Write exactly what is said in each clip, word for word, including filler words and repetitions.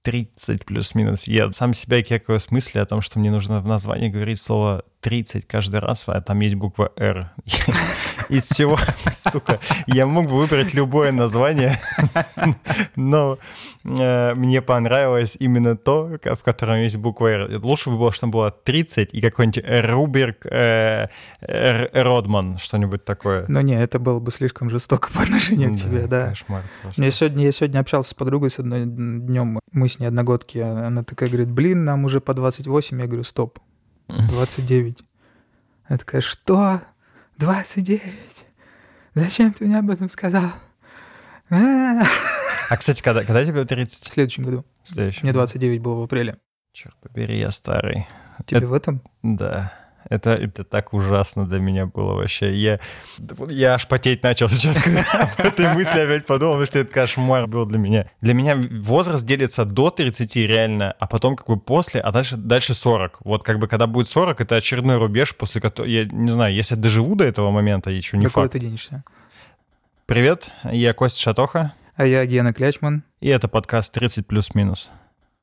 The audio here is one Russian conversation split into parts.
тридцать плюс-минус. Я сам себя кекаю с мысли о том, что мне нужно в названии говорить слово тридцать каждый раз, а там есть буква «Р». Из всего, сука, я мог бы выбрать любое название, но э, мне понравилось именно то, в котором есть буква «Р». Лучше бы было, чтобы было тридцать и какой-нибудь Руберг э, Родман, что-нибудь такое. Но не, это было бы слишком жестоко по отношению к тебе, да. Кошмар просто. Я сегодня, я сегодня общался с подругой с одной днем, мы с ней одногодки, она такая говорит, блин, нам уже по двадцать восемь, я говорю, стоп, двадцать девять. Она такая, что? двадцать девять? Зачем ты мне об этом сказал? А, кстати, когда, когда тебе тридцать? В следующем году. В следующем. Мне двадцать девять было в апреле. Черт побери, я старый. Тебе это, в этом? Да. Это, это так ужасно для меня было вообще. Я, я аж потеть начал сейчас, когда об этой мысли опять подумал, потому что это кошмар был для меня. Для меня возраст делится до тридцати реально, а потом как бы после, а дальше, дальше сорок. Вот как бы когда будет сорок, это очередной рубеж, после которого, я не знаю, если доживу до этого момента, еще не Какой факт. ты денешься? Привет, я Костя Шатоха. А я Гена Клячман. И это подкаст тридцать плюс-минус.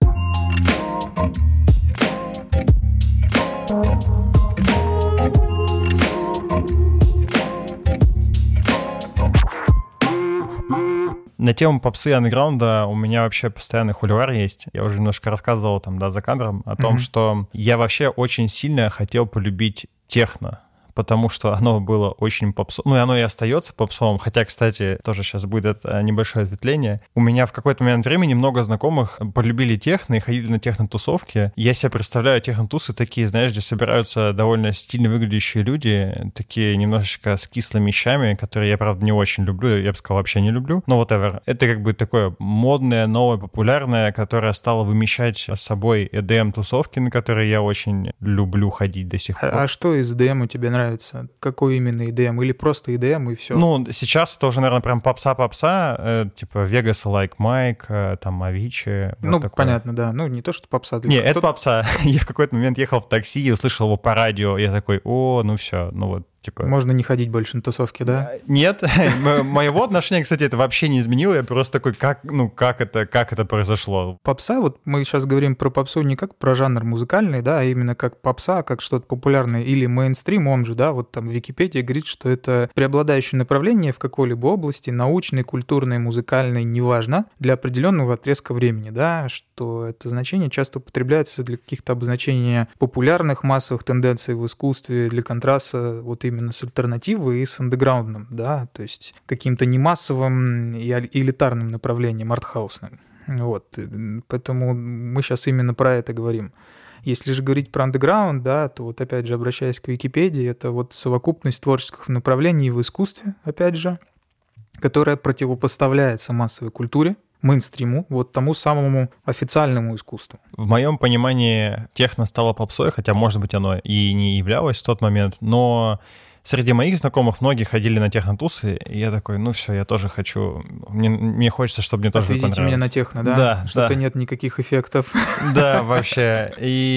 На тему попсы и андеграунда у меня вообще постоянный холивар есть. Я уже немножко рассказывал там, да, за кадром о том, mm-hmm. что я вообще очень сильно хотел полюбить техно, потому что оно было очень попсовым. Ну, и оно и остается попсовым. Хотя, кстати, тоже сейчас будет небольшое ответвление. У меня в какой-то момент времени много знакомых полюбили техно и ходили на техно-тусовки. Я себе представляю техно-тусы такие, знаешь, где собираются довольно стильно выглядящие люди, такие немножечко с кислыми щами, которые я, правда, не очень люблю. Я бы сказал, вообще не люблю. Но whatever. Это как бы такое модное, новое, популярное, которое стало вымещать с собой и ди эм-тусовки, на которые я очень люблю ходить до сих пор. А, а что из и ди эм тебе нравится? Какой именно и ди эм? Или просто и ди эм и все? Ну, сейчас это уже, наверное, прям попса-попса, э, типа Vegas, Like Mike, э, там Avicii. Ну, вот такое. Понятно, да. Ну, не то, что попса. Не, это попса. Я в какой-то момент ехал в такси и услышал его по радио. Я такой, о, ну все, ну вот. Типа... Можно не ходить больше на тусовки, да? Нет, моего отношения, кстати, это вообще не изменило. Я просто такой, как, ну, как это, как это произошло? Попса, вот мы сейчас говорим про попсу не как про жанр музыкальный, да, а именно как попса, как что-то популярное или мейнстрим, он же, да, вот там в Википедии говорит, что это преобладающее направление в какой-либо области, научной, культурной, музыкальной, неважно, для определенного отрезка времени, да, что это значение часто употребляется для каких-то обозначений популярных массовых тенденций в искусстве, для контраста вот именно с альтернативой и с андеграундным, да, то есть каким-то не массовым и элитарным направлением, артхаусным. Вот. Поэтому мы сейчас именно про это говорим. Если же говорить про андеграунд, да, то вот опять же, обращаясь к Википедии, это вот совокупность творческих направлений в искусстве, опять же, которая противопоставляется массовой культуре, мейнстриму, вот тому самому официальному искусству. В моем понимании техно стало попсой, хотя, может быть, оно и не являлось в тот момент, но среди моих знакомых многие ходили на техно-тусы, и я такой, ну все, я тоже хочу, мне, мне хочется, чтобы мне тоже Отвезите понравилось. меня на техно, да? Да, Что-то да. нет никаких эффектов. Да, вообще.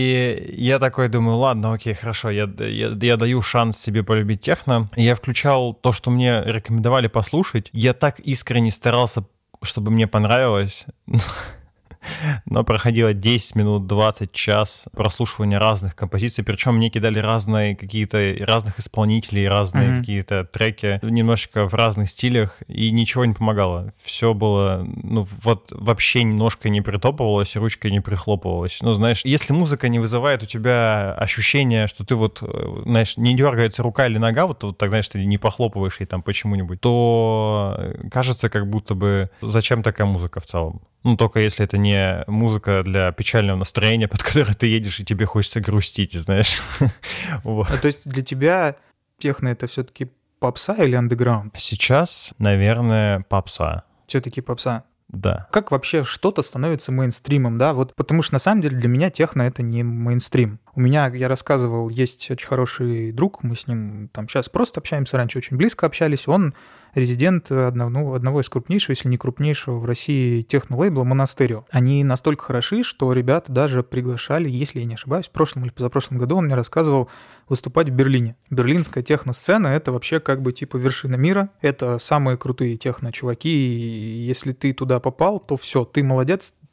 И я такой думаю, ладно, окей, хорошо, я, я, я даю шанс себе полюбить техно. Я включал то, что мне рекомендовали послушать. Я так искренне старался, чтобы мне понравилось. Но проходило десять минут, двадцать, час прослушивания разных композиций, причем мне кидали разные какие-то, разных исполнителей, разные mm-hmm. какие-то треки, немножечко в разных стилях, и ничего не помогало. Все было, ну, вот вообще немножко не притопывалось, ручкой не прихлопывалось. Ну, знаешь, если музыка не вызывает у тебя ощущение, что ты вот, знаешь, не дергается рука или нога, вот, вот так, знаешь, ты не похлопываешь ей там почему-нибудь, то кажется, как будто бы зачем такая музыка в целом? Ну, только если это не музыка для печального настроения, под которой ты едешь, и тебе хочется грустить, знаешь. Вот. А то есть для тебя техно — это все-таки попса или андеграунд? Сейчас, наверное, попса. Все-таки попса. Да. Как вообще что-то становится мейнстримом, да? Вот потому что на самом деле для меня техно — это не мейнстрим. У меня, я рассказывал, есть очень хороший друг, мы с ним там сейчас просто общаемся, раньше очень близко общались, он резидент одного, одного из крупнейшего, если не крупнейшего в России техно-лейбла «Монастерио». Они настолько хороши, что ребята даже приглашали, если я не ошибаюсь, в прошлом или позапрошлом году он мне рассказывал, выступать в Берлине. Берлинская техно-сцена — это вообще как бы типа вершина мира, это самые крутые техно-чуваки, и если ты туда попал, то все, ты молодец,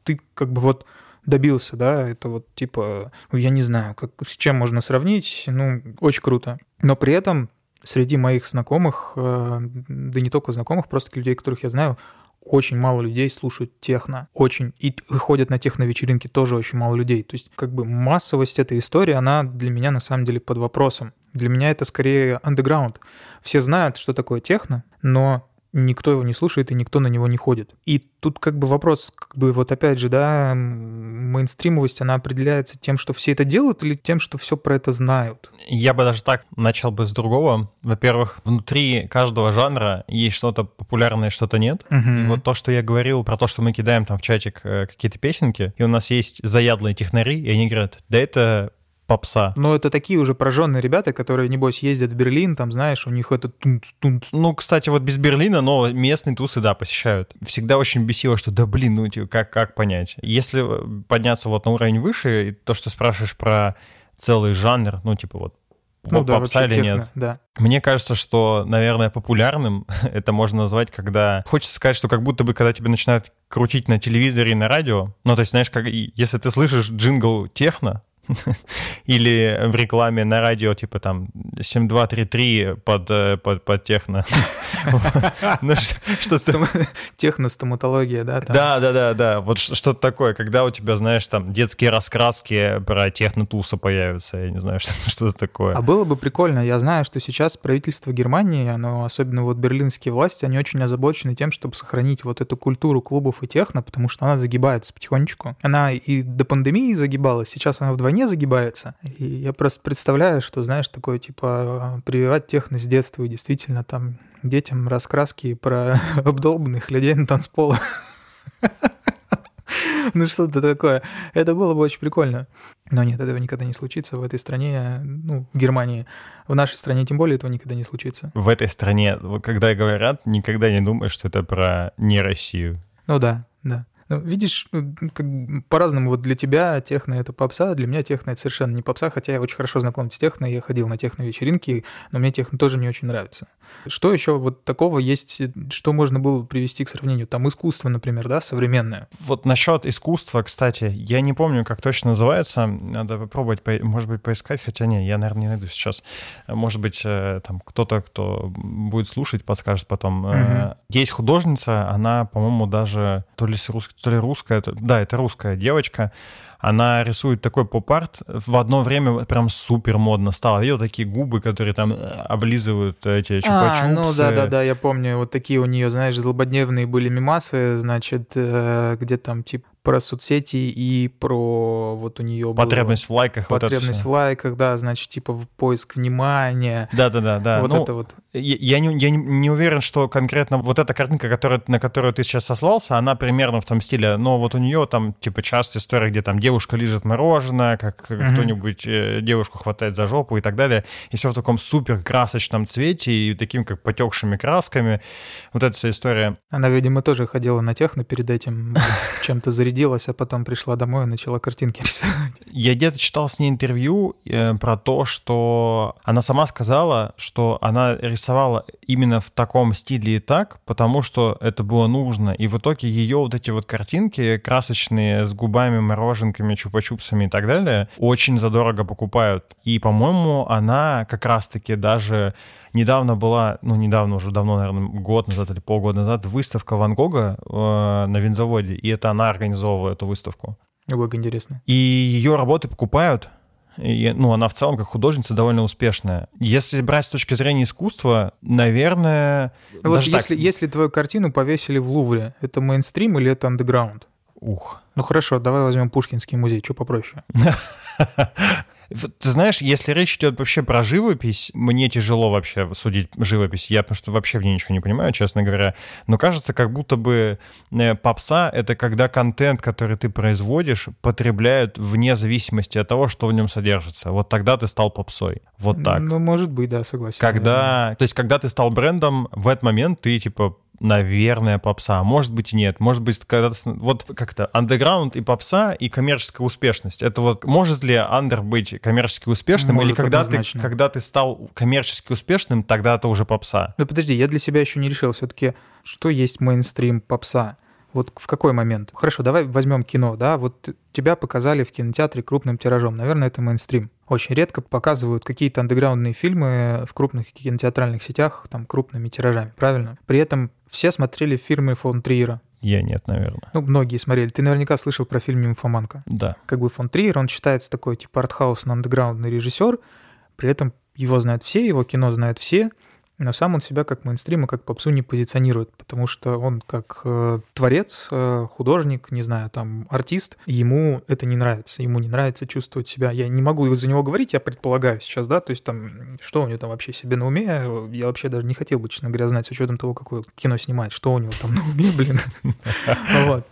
ты как бы вот добился, да, это вот типа, я не знаю, как, с чем можно сравнить, ну, очень круто. Но при этом среди моих знакомых, да не только знакомых, просто людей, которых я знаю, очень мало людей слушают техно, очень, и ходят на техно-вечеринки тоже очень мало людей. То есть как бы массовость этой истории, она для меня на самом деле под вопросом. Для меня это скорее андеграунд. Все знают, что такое техно, но никто его не слушает и никто на него не ходит. И тут как бы вопрос, как бы вот опять же, да, мейнстримовость, она определяется тем, что все это делают, или тем, что все про это знают? Я бы даже так начал бы с другого. Во-первых, внутри каждого жанра есть что-то популярное, что-то нет. Uh-huh. И вот то, что я говорил про то, что мы кидаем там в чатик какие-то песенки, и у нас есть заядлые технари, и они говорят, да это... попса. Но это такие уже прожженные ребята, которые, небось, ездят в Берлин, там, знаешь, у них это тунц-тунц. Ну, кстати, вот без Берлина, но местные тусы, да, посещают. Всегда очень бесило, что, да, блин, ну, типа, как, как понять? Если подняться вот на уровень выше, и то, что спрашиваешь про целый жанр, ну, типа, вот, ну, да, попса или техно, нет. Да. Мне кажется, что, наверное, популярным это можно назвать, когда... Хочется сказать, что как будто бы, когда тебя начинают крутить на телевизоре и на радио, ну, то есть, знаешь, как, если ты слышишь джингл техно, или в рекламе на радио, типа там семь два три три под, под, под техно. Техно-стоматология, да? Да, да, да, да. Вот что-то такое, когда у тебя, знаешь, там детские раскраски про техно-туса появятся, я не знаю, что-то такое. А было бы прикольно. Я знаю, что сейчас правительство Германии, оно, особенно вот берлинские власти, они очень озабочены тем, чтобы сохранить вот эту культуру клубов и техно, потому что она загибается потихонечку. Она и до пандемии загибалась, сейчас она вдвойне не загибается. И я просто представляю, что, знаешь, такое, типа, прививать техно с детства и действительно там детям раскраски про обдолбанных людей на танцполах. Ну что-то такое. Это было бы очень прикольно. Но нет, этого никогда не случится в этой стране, ну, в Германии. В нашей стране тем более этого никогда не случится. В этой стране, когда говорят, никогда не думаешь, что это про не Россию. Ну да, да. Ну, видишь, как по-разному вот для тебя техно — это попса, для меня техно — это совершенно не попса, хотя я очень хорошо знаком с техно, я ходил на техно-вечеринки, но мне техно тоже не очень нравится. Что еще вот такого есть, что можно было привести к сравнению? Там искусство, например, да, современное. Вот насчет искусства, кстати, я не помню, как точно называется, надо попробовать, может быть, поискать, хотя не, я, наверное, не найду сейчас. Может быть, там кто-то, кто будет слушать, подскажет потом. Угу. Есть художница, она, по-моему, даже то ли с русской, то ли русская, да, это русская девочка, она рисует такой поп-арт, в одно время прям супер модно стало. Видел такие губы, которые там облизывают эти чупа-чупсы. А, ну да-да-да, я помню, вот такие у нее, знаешь, злободневные были мемасы, значит, где там типа про соцсети и про вот у нее потребность было... в лайках. Потребность вот в лайках, да, значит, типа поиск внимания. Да-да-да. да. Вот ну, это вот. Я, я, не, я не уверен, что конкретно вот эта картинка, которая, на которую ты сейчас сослался, она примерно в том стиле, но вот у нее там типа часто история, где там девушка лижет мороженое, как uh-huh. кто-нибудь э, девушку хватает за жопу и так далее, и все в таком супер красочном цвете и таким как потекшими красками. Вот эта вся история. Она, видимо, тоже ходила на техно перед этим, чем-то зарядилась, а потом пришла домой и начала картинки рисовать. Я где-то читал с ней интервью э, про то, что она сама сказала, что она рисовала именно в таком стиле и так, потому что это было нужно. И в итоге ее вот эти вот картинки красочные с губами, мороженками, чупа-чупсами и так далее очень задорого покупают. И, по-моему, она как раз-таки даже недавно была, ну, недавно, уже давно, наверное, год назад или полгода назад, выставка Ван Гога э, на винзаводе, и это она организовывала эту выставку. Ой, как интересно. И ее работы покупают. И, ну, она в целом, как художница, довольно успешная. Если брать с точки зрения искусства, наверное... Вот если, если твою картину повесили в Лувре, это мейнстрим или это андеграунд? Ух. Ну хорошо, давай возьмем Пушкинский музей, что попроще? Ты знаешь, если речь идет вообще про живопись, мне тяжело вообще судить живопись, я потому что вообще в ней ничего не понимаю, честно говоря, но кажется, как будто бы попса — это когда контент, который ты производишь, потребляют вне зависимости от того, что в нем содержится. Вот тогда ты стал попсой. Вот так. Ну, может быть, да, согласен. Когда, то есть, когда ты стал брендом, в этот момент ты, типа, наверное, попса. Может быть, и нет. Может быть, когда вот как-то андеграунд и попса, и коммерческая успешность. Это вот может ли андер быть коммерчески успешным, может, или когда ты, когда ты стал коммерчески успешным, тогда это уже попса? Ну, подожди, я для себя еще не решил все-таки, что есть мейнстрим попса. Вот в какой момент? Хорошо, давай возьмем кино, да, вот тебя показали в кинотеатре крупным тиражом, наверное, это мейнстрим. Очень редко показывают какие-то андеграундные фильмы в крупных кинотеатральных сетях, там, крупными тиражами, правильно? При этом все смотрели фильмы фон Триера. Я нет, наверное. Ну, многие смотрели. Ты наверняка слышал про фильм «Нимфоманка». Да. Как бы фон Триер, он считается такой, типа, артхаусный андеграундный режиссер, при этом его знают все, его кино знают все, но сам он себя как мейнстрим и как попсу не позиционирует, потому что он как э, творец, э, художник, не знаю, там, артист, ему это не нравится, ему не нравится чувствовать себя. Я не могу за него говорить, я предполагаю сейчас, да, то есть там, что у него там вообще себе на уме, я вообще даже не хотел бы, честно говоря, знать с учетом того, какое кино снимает, что у него там на уме, блин. Вот.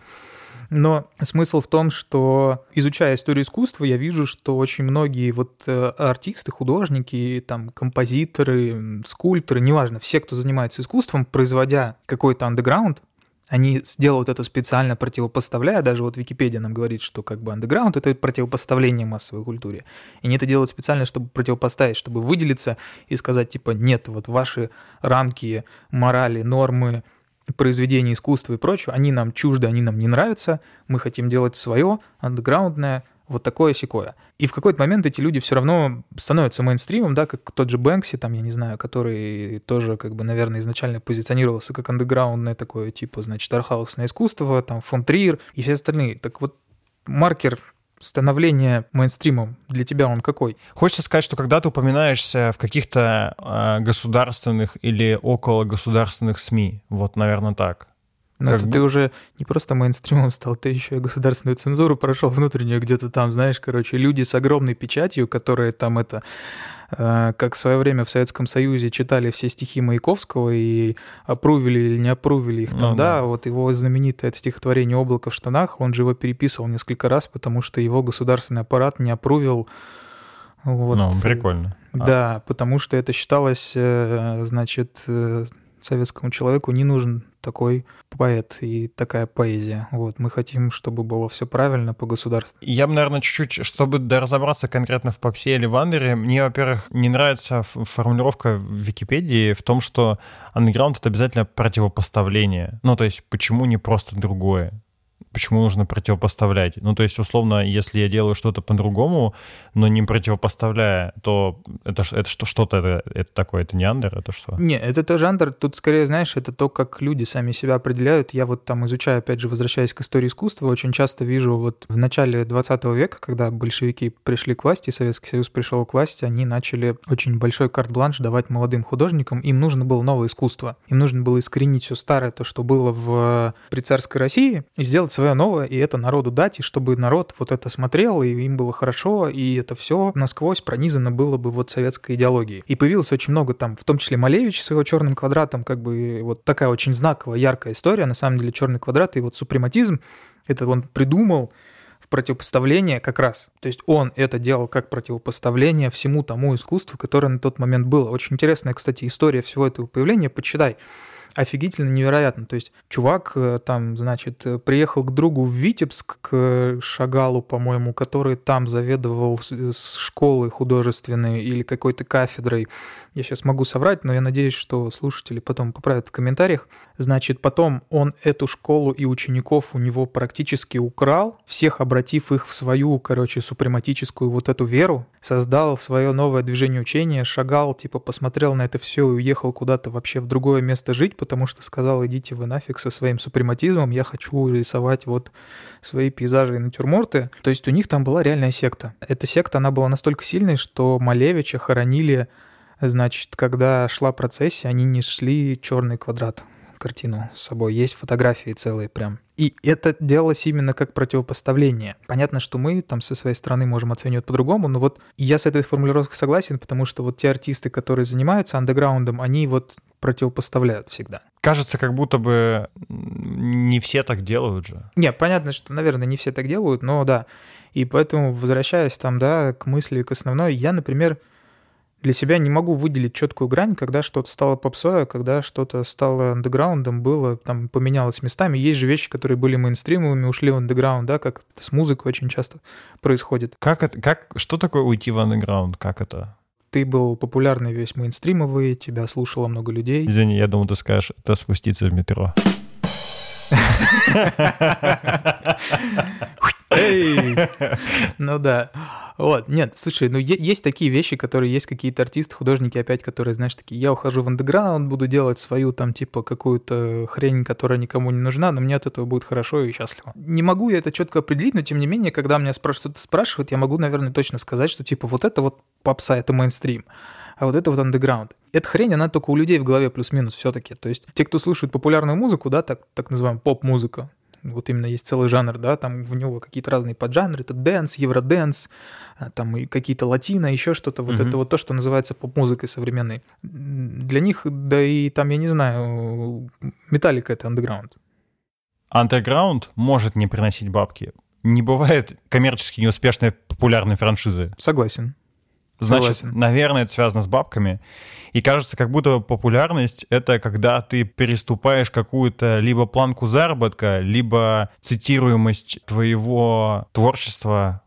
Но смысл в том, что, изучая историю искусства, я вижу, что очень многие вот артисты, художники, там, композиторы, скульпторы, неважно, все, кто занимается искусством, производя какой-то андеграунд, они сделают это специально противопоставляя, даже вот Википедия нам говорит, что как бы андеграунд — это противопоставление массовой культуре. И они это делают специально, чтобы противопоставить, чтобы выделиться и сказать, типа, нет, вот ваши рамки, морали, нормы, произведения искусства и прочего, они нам чужды, они нам не нравятся, мы хотим делать свое, андеграундное, вот такое-сякое. И в какой-то момент эти люди все равно становятся мейнстримом, да, как тот же Бэнкси, там, я не знаю, который тоже, как бы, наверное, изначально позиционировался как андеграундное такое, типа, значит, артхаусное искусство, там, фон Триер и все остальные. Так вот, маркер становление мейнстримом для тебя он какой? Хочется сказать, что когда ты упоминаешься в каких-то э, государственных или около государственных СМИ, вот, наверное, так. Но как это бы... ты уже не просто мейнстримом стал, ты еще и государственную цензуру прошел внутреннюю где-то там, знаешь, короче, люди с огромной печатью, которые там это, э, как в свое время в Советском Союзе читали все стихи Маяковского и опрувили или не опрувили их там, ну, да, да, вот его знаменитое это стихотворение «Облако в штанах», он же его переписывал несколько раз, потому что его государственный аппарат не опрувил. Вот. Ну, прикольно. Да, а. потому что это считалось, э, значит, э, советскому человеку не нужен такой поэт и такая поэзия. Вот. Мы хотим, чтобы было все правильно по государству. Я бы, наверное, чуть-чуть, чтобы разобраться конкретно в попсе или в андере, мне, во-первых, не нравится формулировка в Википедии в том, что андеграунд — это обязательно противопоставление. Ну, то есть, почему не просто другое? Почему нужно противопоставлять? Ну, то есть, условно, если я делаю что-то по-другому, но не противопоставляя, то это, это что, что-то это, это такое, это не андер, это что? Не, это тоже андер. Тут, скорее, знаешь, это то, как люди сами себя определяют. Я вот там изучаю, опять же, возвращаясь к истории искусства, очень часто вижу вот в начале двадцатого века, когда большевики пришли к власти, Советский Союз пришел к власти, они начали очень большой карт-бланш давать молодым художникам. Им нужно было новое искусство. Им нужно было искоренить все старое, то, что было в при царской России, и сделать свое новое, и это народу дать, и чтобы народ вот это смотрел, и им было хорошо, и это все насквозь пронизано было бы вот советской идеологией. И появилось очень много там, в том числе Малевич с его «Черным квадратом», как бы вот такая очень знаковая, яркая история. На самом деле «Черный квадрат» и вот супрематизм, это он придумал в противопоставление как раз. То есть он это делал как противопоставление всему тому искусству, которое на тот момент было. Очень интересная, кстати, история всего этого появления, почитай. Офигительно, невероятно. То есть чувак там, значит, приехал к другу в Витебск, к Шагалу, по-моему, который там заведовал школой художественной или какой-то кафедрой. Я сейчас могу соврать, но я надеюсь, что слушатели потом поправят в комментариях. Значит, потом он эту школу и учеников у него практически украл, всех обратив их в свою, короче, супрематическую вот эту веру, создал свое новое движение учения, Шагал, типа, посмотрел на это все и уехал куда-то вообще в другое место жить, потому что сказал: идите вы нафиг со своим супрематизмом, я хочу рисовать вот свои пейзажи и натюрморты. То есть у них там была реальная секта. Эта секта, она была настолько сильной, что Малевича хоронили, значит, когда шла процессия, они несли «Черный квадрат», картину с собой. Есть фотографии целые прям. И это делалось именно как противопоставление. Понятно, что мы там со своей стороны можем оценивать по-другому, но вот я с этой формулировкой согласен, потому что вот те артисты, которые занимаются андеграундом, они вот противопоставляют всегда. Кажется, как будто бы не все так делают же. Не, понятно, что, наверное, не все так делают, но да. И поэтому, возвращаясь там, да, к мысли, к основной, я, например, для себя не могу выделить четкую грань, когда что-то стало попсой, а когда что-то стало андеграундом, было, там, поменялось местами. Есть же вещи, которые были мейнстримовыми, ушли в андеграунд, да, как это с музыкой очень часто происходит. Как это, как, что такое уйти в андеграунд, как это? Ты был популярный весь мейнстримовый, тебя слушало много людей. Извини, я думал, ты скажешь, это спуститься в метро. Ну да. Вот, нет, слушай, ну есть такие вещи, которые есть какие-то артисты, художники опять, которые, знаешь, такие, я ухожу в андеграунд, буду делать свою там типа какую-то хрень, которая никому не нужна, но мне от этого будет хорошо и счастливо. Не могу я это четко определить, но тем не менее, когда меня что-то спрашивают, я могу, наверное, точно сказать, что типа вот это вот попса, это мейнстрим, а вот это вот андеграунд. Эта хрень, она только у людей в голове плюс-минус все-таки. То есть те, кто слушает популярную музыку, да, так, так называемая поп-музыка, вот именно есть целый жанр, да, там в него какие-то разные поджанры, это дэнс, евродэнс, там и какие-то латино, еще что-то, вот mm-hmm. это вот то, что называется поп-музыкой современной. Для них, да и там, я не знаю, Металлика — это андеграунд. Андеграунд может не приносить бабки. Не бывает коммерчески неуспешной популярной франшизы. Согласен. Значит, Согласен. наверное, это связано с бабками. И кажется, как будто популярность — это когда ты переступаешь какую-то либо планку заработка, либо цитируемость твоего творчества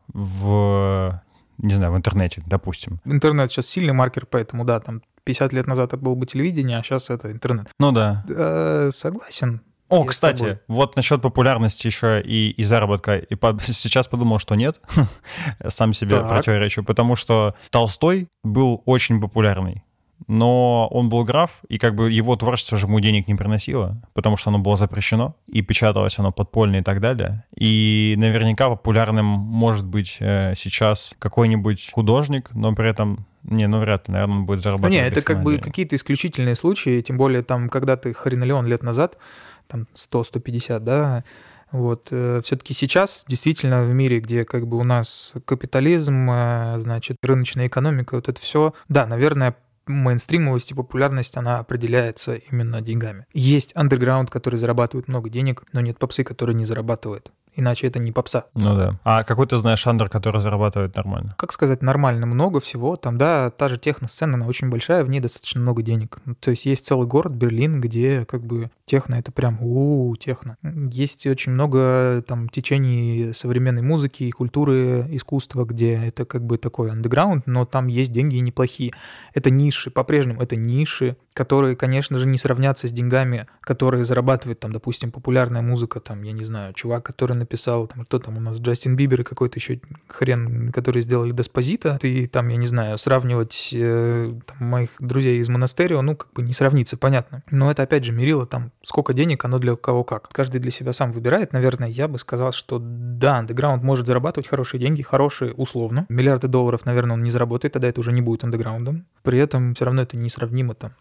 в, не знаю, в интернете, допустим. Интернет сейчас сильный маркер, поэтому, да, там пятьдесят лет назад это было бы телевидение, а сейчас это интернет. Ну да. Э, согласен. О, кстати, вот насчет популярности еще и, и заработка. И по, сейчас подумал, что нет. Сам себе так. противоречу. Потому что Толстой был очень популярный. Но он был граф, и как бы его творчество же ему денег не приносило, потому что оно было запрещено, и печаталось оно подпольно и так далее. И наверняка популярным может быть э, сейчас какой-нибудь художник, но при этом... Не, ну вряд ли, наверное, он будет зарабатывать. Ну, не, это как бы денег. Какие-то исключительные случаи, тем более там когда-то хренолеон лет назад, там сто - сто пятьдесят, да, вот, э, все-таки сейчас действительно в мире, где как бы у нас капитализм, э, значит, рыночная экономика, вот это все, да, наверное, мейнстримовость и популярность, она определяется именно деньгами. Есть андерграунд, который зарабатывает много денег, но нет попсы, который не зарабатывает. Иначе это не попса. Ну да. А какой ты знаешь андер, который зарабатывает нормально? Как сказать, нормально, много всего. Там, да, та же техно-сцена, она очень большая, в ней достаточно много денег. То есть есть целый город, Берлин, где как бы техно — это прям у-у-у, техно. Есть очень много там течений современной музыки и культуры, искусства, где это как бы такой андеграунд, но там есть деньги и неплохие. Это ниши, по-прежнему это ниши, которые, конечно же, не сравнятся с деньгами, которые зарабатывает там, допустим, популярная музыка, там, я не знаю, чувак, который написал, там, кто там у нас, Джастин Бибер и какой-то еще хрен, которые сделали Деспозито, и там, я не знаю, сравнивать э, там, моих друзей из Монастерио, ну, как бы не сравнится, понятно. Но это, опять же, мерило там, сколько денег, оно для кого как. Каждый для себя сам выбирает, наверное, я бы сказал, что да, андеграунд может зарабатывать хорошие деньги, хорошие условно. Миллиарды долларов, наверное, он не заработает, тогда это уже не будет андеграундом. При этом все равно это несравнимо там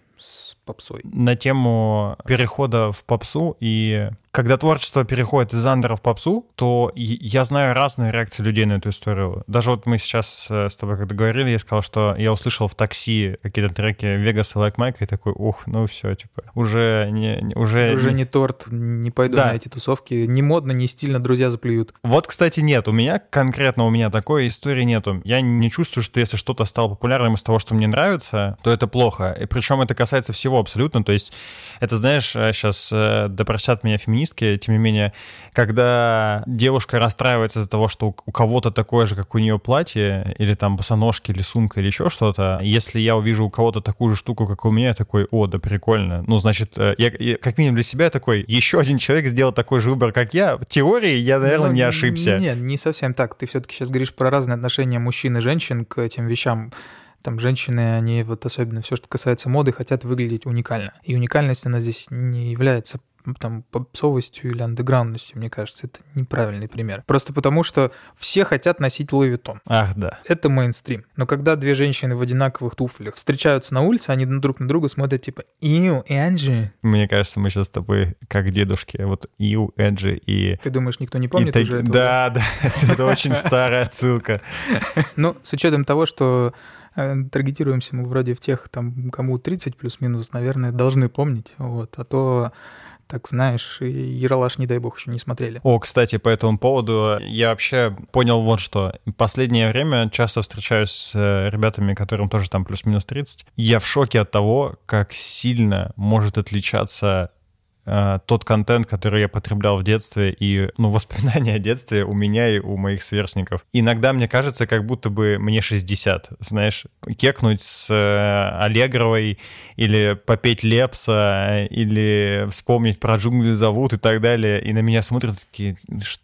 с попсой. На тему перехода в попсу, и когда творчество переходит из андера в попсу, то я знаю разные реакции людей на эту историю. Даже вот мы сейчас с тобой когда говорили, я сказал, что я услышал в такси какие-то треки Vegas и Like Mike, и такой, ух, ну все, типа, уже не... Уже, уже не... не торт, не пойду да. на эти тусовки, не модно, не стильно, друзья заплюют. Вот, кстати, нет, у меня, конкретно у меня такой истории нету. Я не чувствую, что если что-то стало популярным из того, что мне нравится, то это плохо. И причем это касается всего абсолютно, то есть это, знаешь, сейчас да простят меня феминистки, тем не менее, когда девушка расстраивается из-за того, что у кого-то такое же, как у нее платье, или там босоножки, или сумка, или еще что-то, если я увижу у кого-то такую же штуку, как у меня, я такой, о, да прикольно. Ну, значит, я, я как минимум для себя такой, еще один человек сделал такой же выбор, как я. В теории я, наверное, ну, не ошибся. Нет, не совсем так. Ты все-таки сейчас говоришь про разные отношения мужчин и женщин к этим вещам. Там женщины, они вот особенно все, что касается моды, хотят выглядеть уникально. И уникальность, она здесь не является там попсовостью или андеграундностью, мне кажется, это неправильный пример. Просто потому, что все хотят носить Луи Виттон. Ах, да. Это мейнстрим. Но когда две женщины в одинаковых туфлях встречаются на улице, они друг на друга смотрят типа «Иу, Энджи». Мне кажется, мы сейчас с тобой как дедушки. Вот «Иу, Энджи» и... Ты думаешь, никто не помнит и уже так... этого? Да, да, это очень старая отсылка. Ну, с учетом того, что таргетируемся мы вроде в тех, там, кому тридцать плюс-минус, наверное, должны помнить, вот, а то... Так, знаешь, и Ералаш, не дай бог, еще не смотрели. О, кстати, по этому поводу я вообще понял вот что. Последнее время часто встречаюсь с ребятами, которым тоже там плюс-минус тридцать. Я в шоке от того, как сильно может отличаться э, тот контент, который я потреблял в детстве, и, ну, воспоминания о детстве у меня и у моих сверстников. Иногда мне кажется, как будто бы мне шестьдесят, знаешь, кекнуть с э, Аллегровой или попеть Лепса, или вспомнить про «Джунгли зовут» и так далее, и на меня смотрят такие,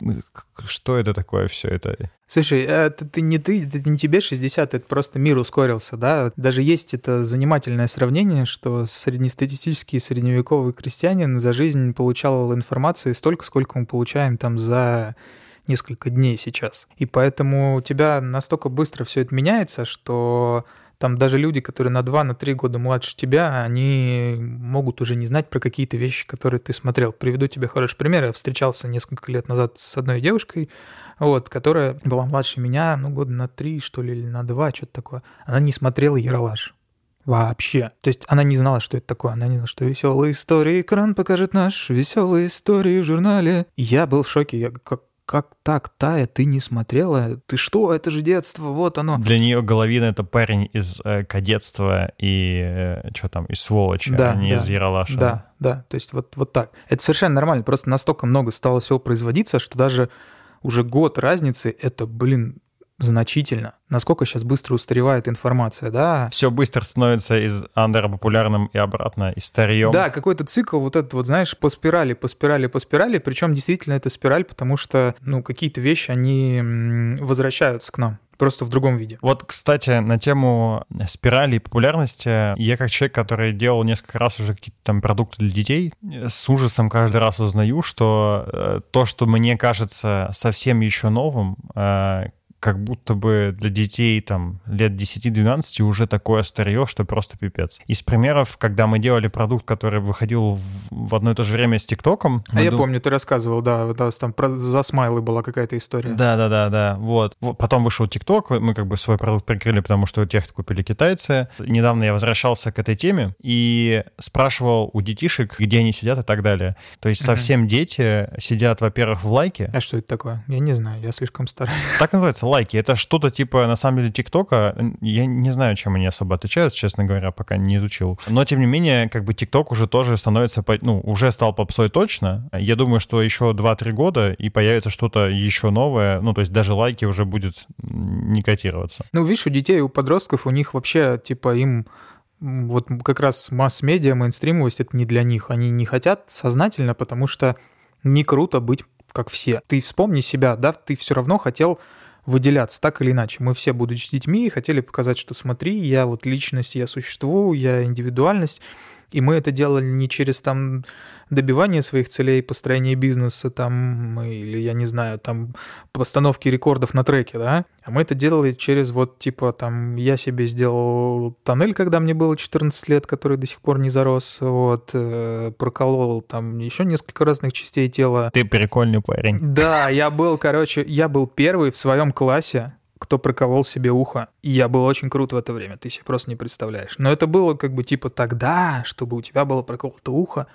что это такое все это? Слушай, это ты не ты, это не тебе шестьдесят, это просто мир ускорился, да? Даже есть это занимательное сравнение, что среднестатистический средневековый крестьянин за жизнь получал информацию столько, сколько мы получаем там за несколько дней сейчас. И поэтому у тебя настолько быстро все это меняется, что там даже люди, которые на два, на три года младше тебя, они могут уже не знать про какие-то вещи, которые ты смотрел. Приведу тебе хороший пример. Я встречался несколько лет назад с одной девушкой, вот, которая была младше меня, ну, года на три, что ли, или на два, что-то такое. Она не смотрела «Ералаш». Вообще. То есть она не знала, что это такое. Она не знала, что веселые истории экран покажет наш, веселые истории в журнале. И я был в шоке. Я как Как так, Тая, ты не смотрела? Ты что? Это же детство, вот оно. Для нее Головин — это парень из э, «Кадетства» и э, что там, из «Сволочи», да, а не да, из «Ералаша». Да, да, то есть вот, вот так. Это совершенно нормально, просто настолько много стало всего производиться, что даже уже год разницы — это, блин, значительно. Насколько сейчас быстро устаревает информация, да? Все быстро становится из андера популярным и обратно, и старьем. Да, какой-то цикл вот этот вот, знаешь, по спирали, по спирали, по спирали, причем действительно это спираль, потому что, ну, какие-то вещи, они возвращаются к нам. Просто в другом виде. Вот, кстати, на тему спирали и популярности, я как человек, который делал несколько раз уже какие-то там продукты для детей, с ужасом каждый раз узнаю, что э, то, что мне кажется совсем еще новым, э, как будто бы для детей там лет десять-двенадцать уже такое старье, что просто пипец. Из примеров, когда мы делали продукт, который выходил в, в одно и то же время с ТикТоком. А я дум... помню, ты рассказывал, да, да, там про за смайлы была какая-то история. Да-да-да-да, вот. Потом вышел ТикТок, мы как бы свой продукт прикрыли, потому что технику купили китайцы. Недавно я возвращался к этой теме и спрашивал у детишек, где они сидят и так далее. То есть совсем uh-huh. дети сидят, во-первых, в лайке. А что это такое? Я не знаю, я слишком старый. Так называется, лайки. Это что-то типа, на самом деле, ТикТока. Я не знаю, чем они особо отличаются, честно говоря, пока не изучил. Но, тем не менее, как бы ТикТок уже тоже становится, ну, уже стал попсой точно. Я думаю, что еще два-три года и появится что-то еще новое. Ну, то есть даже лайки уже будет не котироваться. Ну, видишь, у детей, у подростков, у них вообще, типа, им вот как раз масс-медиа, мейнстримовость — это не для них. Они не хотят сознательно, потому что не круто быть как все. Ты вспомни себя, да, ты все равно хотел выделяться так или иначе. Мы все, будучи детьми, хотели показать, что смотри, я вот личность, я существую, я индивидуальность. И мы это делали не через там добивание своих целей, построение бизнеса там, или, я не знаю, там постановки рекордов на треке, да, а мы это делали через вот типа там я себе сделал тоннель, когда мне было четырнадцать лет, который до сих пор не зарос, вот, э, проколол там еще несколько разных частей тела. Ты прикольный парень. Да, я был, короче, я был первый в своем классе, кто проколол себе ухо. И я был очень крут в это время, ты себе просто не представляешь. Но это было как бы типа тогда, чтобы у тебя было проколото ухо.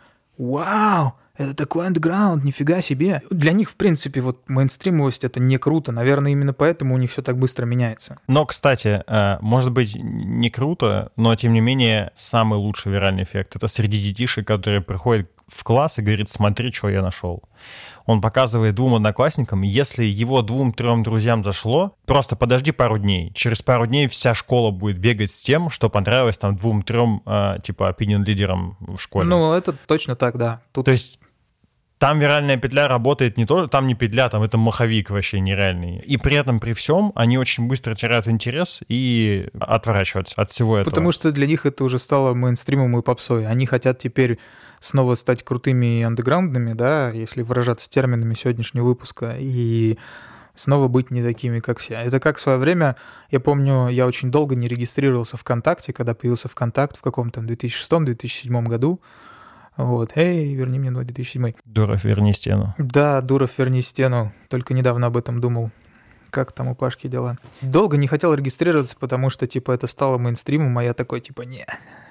Вау! Это такой андеграунд, нифига себе. Для них, в принципе, вот мейнстримовость — это не круто. Наверное, именно поэтому у них все так быстро меняется. Но, кстати, может быть, не круто, но, тем не менее, самый лучший виральный эффект — это среди детишек, которые приходят в класс и говорит: смотри, что я нашел. Он показывает двум одноклассникам, если его двум-трем друзьям зашло, просто подожди пару дней. Через пару дней вся школа будет бегать с тем, что понравилось там двум-трем, э, типа, opinion-лидерам в школе. Ну, это точно так, да. Тут... То есть там виральная петля работает не то, там не петля, там это маховик вообще нереальный. И при этом, при всем, они очень быстро теряют интерес и отворачиваются от всего этого. Потому что для них это уже стало мейнстримом и попсой. Они хотят теперь снова стать крутыми и андеграундными, да, если выражаться терминами сегодняшнего выпуска, и снова быть не такими, как все. Это как в свое время, я помню, я очень долго не регистрировался в ВКонтакте, когда появился ВКонтакт в каком-то две тысячи шестом - две тысячи седьмом году. Вот, эй, верни мне мой две тысячи седьмой. Дуров, верни стену. Да, Дуров, верни стену. Только недавно об этом думал. Как там у Пашки дела? Долго не хотел регистрироваться, потому что, типа, это стало мейнстримом, а я такой, типа, не,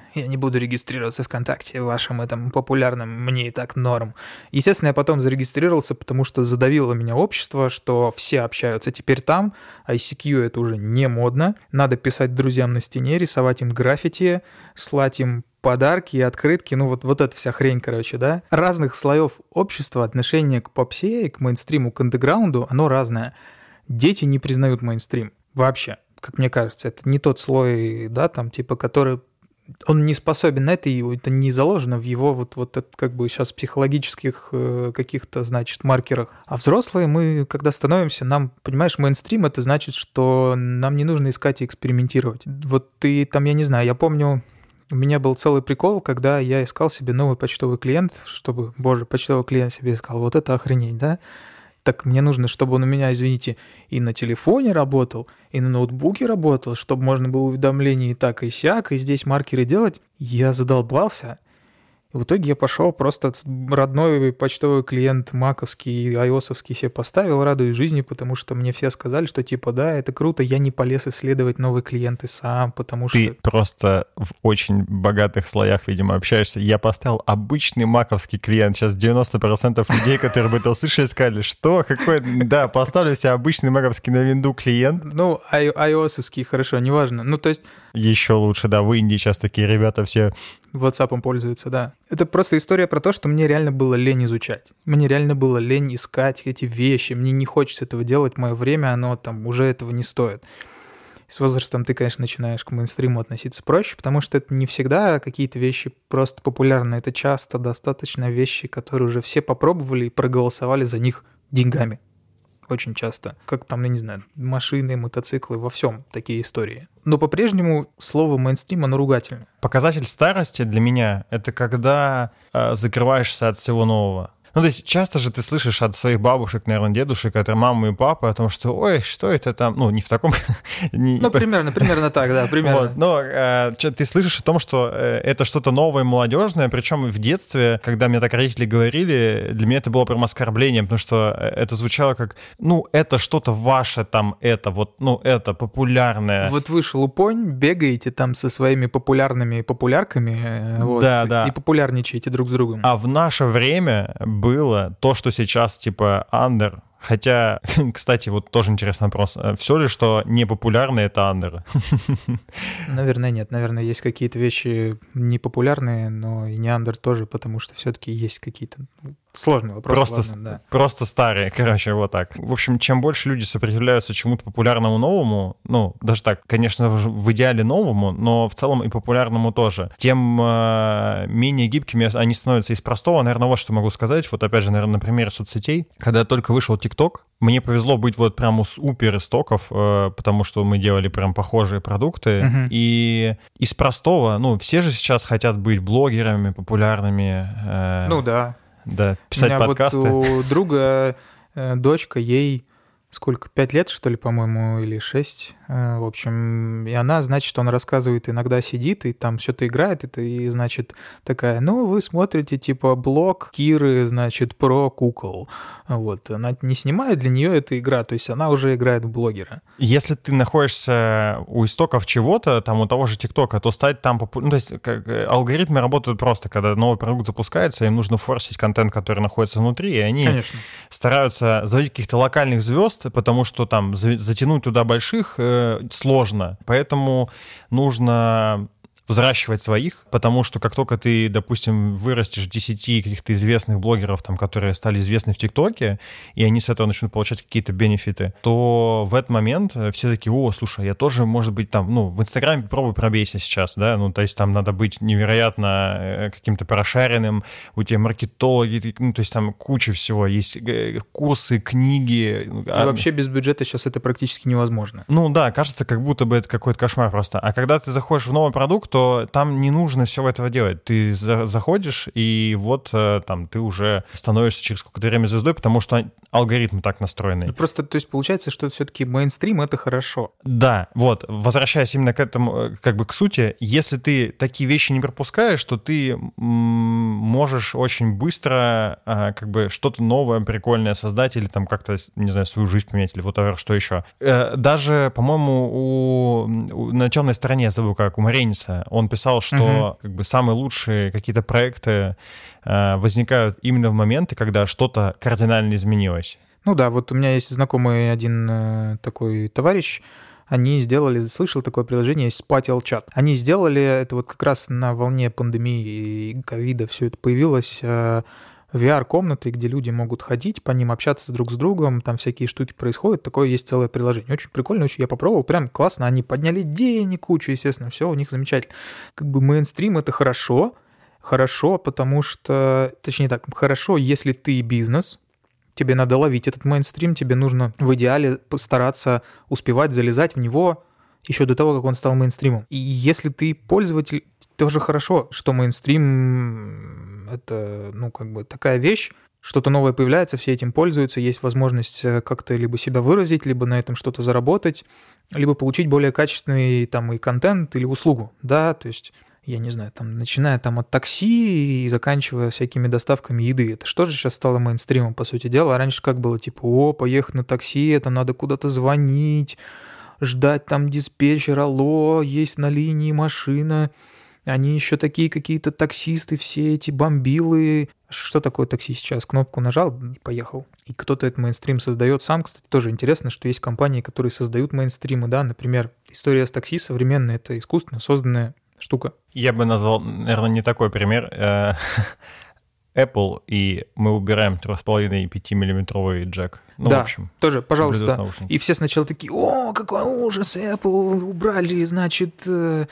я не буду регистрироваться ВКонтакте вашим этом популярным, мне и так норм. Естественно, я потом зарегистрировался, потому что задавило меня общество, что все общаются теперь там, ай си кью это уже не модно, надо писать друзьям на стене, рисовать им граффити, слать им подарки, открытки, ну вот, вот эта вся хрень, короче, да. Разных слоев общества отношение к попсе и к мейнстриму, к андеграунду, оно разное. Дети не признают мейнстрим вообще, как мне кажется. Это не тот слой, да, там, типа, который... Он не способен на это, и это не заложено в его вот, вот это, как бы сейчас психологических э, каких-то, значит, маркерах. А взрослые мы, когда становимся, нам, понимаешь, мейнстрим, это значит, что нам не нужно искать и экспериментировать. Вот ты там, я не знаю, я помню... У меня был целый прикол, когда я искал себе новый почтовый клиент, чтобы, боже, почтовый клиент себе искал, вот это охренеть, да? Так мне нужно, чтобы он у меня, извините, и на телефоне работал, и на ноутбуке работал, чтобы можно было уведомления и так, и сяк, и здесь маркеры делать. Я задолбался. И в итоге я пошел просто родной почтовый клиент маковский, айосовский себе поставил, радуюсь жизни, потому что мне все сказали, что типа да, это круто, я не полез исследовать новые клиенты сам, потому что... Ты просто в очень богатых слоях, видимо, общаешься. Я поставил обычный маковский клиент. Сейчас девяносто процентов людей, которые бы это услышали, сказали, что, какой... Да, поставлю себе обычный маковский на винду клиент. Ну, ай- айосовский, хорошо, неважно. Ну, то есть... Еще лучше, да, в Индии сейчас такие ребята все... WhatsApp пользуются, да. Это просто история про то, что мне реально было лень изучать. Мне реально было лень искать эти вещи. Мне не хочется этого делать. Мое время, оно там уже этого не стоит. С возрастом ты, конечно, начинаешь к мейнстриму относиться проще, потому что это не всегда какие-то вещи просто популярны. Это часто достаточно вещи, которые уже все попробовали и проголосовали за них деньгами. Очень часто. Как там, я не знаю, машины, мотоциклы, во всем такие истории. Но по-прежнему слово мейнстрим, оно ругательное. Показатель старости для меня — это когда э, закрываешься от всего нового. Ну, то есть часто же ты слышишь от своих бабушек, наверное, дедушек, от мамы и папы о том, что ой, что это там, ну, не в таком... Ну, примерно, примерно так, да, примерно. Вот, но э, ты слышишь о том, что э, это что-то новое, молодежное, причем в детстве, когда мне так родители говорили, для меня это было прям оскорблением, потому что это звучало как, ну, это что-то ваше там, это вот, ну, это популярное. Вот вы, шелупонь, бегаете там со своими популярными популярками, вот, да, да. И популярничаете друг с другом. А в наше время было то, что сейчас типа андер. Хотя, кстати, вот тоже интересный вопрос. Все ли, что не популярно, это андер? Наверное, нет. Наверное, есть какие-то вещи непопулярные, но и не андер тоже, потому что все-таки есть какие-то... Сложный вопрос. Просто, ладно, да. просто старые, короче, вот так. В общем, чем больше люди сопротивляются чему-то популярному новому, ну, даже так, конечно, в идеале новому, но в целом и популярному тоже, тем э, менее гибкими они становятся. Из простого, наверное, вот что могу сказать. Вот опять же, наверное, на примере соцсетей. Когда только вышел ТикТок, мне повезло быть вот прям у супер истоков, э, потому что мы делали прям похожие продукты. Uh-huh. И из простого, ну, все же сейчас хотят быть блогерами, популярными. Э, ну да. Да, писать у меня подкасты. Вот у друга э, дочка, ей сколько, пять лет, что ли, по-моему, или шесть. Э, в общем, и она, значит, он рассказывает, иногда сидит и там что-то играет, и, и, значит, такая, ну, вы смотрите, типа, блог Киры, значит, про кукол. Вот, она не снимает, для нее это игра, то есть она уже играет в блогера. Если ты находишься у истоков чего-то, там, у того же ТикТока, то стать там популярным, ну, то есть как, алгоритмы работают просто, когда новый продукт запускается, им нужно форсить контент, который находится внутри, и они Конечно. стараются заводить каких-то локальных звезд, потому что там затянуть туда больших э, сложно, поэтому нужно взращивать своих, потому что как только ты, допустим, вырастешь десяти каких-то известных блогеров, там, которые стали известны в ТикТоке, и они с этого начнут получать какие-то бенефиты, то в этот момент все такие, о, слушай, я тоже, может быть, там, ну, в Инстаграме попробуй пробейся сейчас, да, ну, то есть там надо быть невероятно каким-то прошаренным, у тебя маркетологи, ну, то есть там куча всего, есть курсы, книги. И а... вообще без бюджета сейчас это практически невозможно. Ну, да, кажется, как будто бы это какой-то кошмар просто. А когда ты заходишь в новый продукт, то там не нужно всего этого делать. Ты за- заходишь, и вот там ты уже становишься через какое-то время звездой, потому что алгоритмы так настроены. Просто, то есть, получается, что все-таки мейнстрим — это хорошо. Да, вот, возвращаясь именно к этому, как бы к сути, если ты такие вещи не пропускаешь, то ты м- можешь очень быстро а, как бы что-то новое, прикольное создать или там как-то, не знаю, свою жизнь поменять или вот что еще. Э, даже, по-моему, у, у, на темной стороне, я забыл как, у Марениса, Он писал, что угу. как бы самые лучшие какие-то проекты э, возникают именно в моменты, когда что-то кардинально изменилось. Ну да, вот у меня есть знакомый один э, такой товарищ, они сделали, слышал такое приложение, есть Spatial Chat. Они сделали это вот как раз на волне пандемии и ковида все это появилось, э, ви ар-комнаты, где люди могут ходить, по ним общаться друг с другом, там всякие штуки происходят, такое есть целое приложение. Очень прикольно, очень я попробовал, прям классно, они подняли денег кучу, естественно, все у них замечательно. Как бы мейнстрим — это хорошо, хорошо, потому что, точнее так, хорошо, если ты бизнес, тебе надо ловить этот мейнстрим, тебе нужно в идеале постараться успевать залезать в него еще до того, как он стал мейнстримом. И если ты пользователь, тоже хорошо, что мейнстрим — это, ну, как бы такая вещь, что-то новое появляется, все этим пользуются, есть возможность как-то либо себя выразить, либо на этом что-то заработать, либо получить более качественный там и контент, или услугу, да, то есть... Я не знаю, там, начиная там от такси и заканчивая всякими доставками еды. Это что же сейчас стало мейнстримом, по сути дела? А раньше как было? Типа, о, поехать на такси, это надо куда-то звонить, ждать там диспетчера, алло, есть на линии машина. Они еще такие какие-то таксисты, все эти бомбилы. Что такое такси сейчас? Кнопку нажал и поехал. И кто-то этот мейнстрим создает сам. Кстати, тоже интересно, что есть компании, которые создают мейнстримы, да, например, история с такси современная, это искусственно созданная штука. Я бы назвал, наверное, не такой пример. Apple, и мы убираем три с половиной-пятимиллиметровый джек. Ну, да, в общем, тоже, пожалуйста. И все сначала такие, о, какой ужас, Apple, убрали, значит,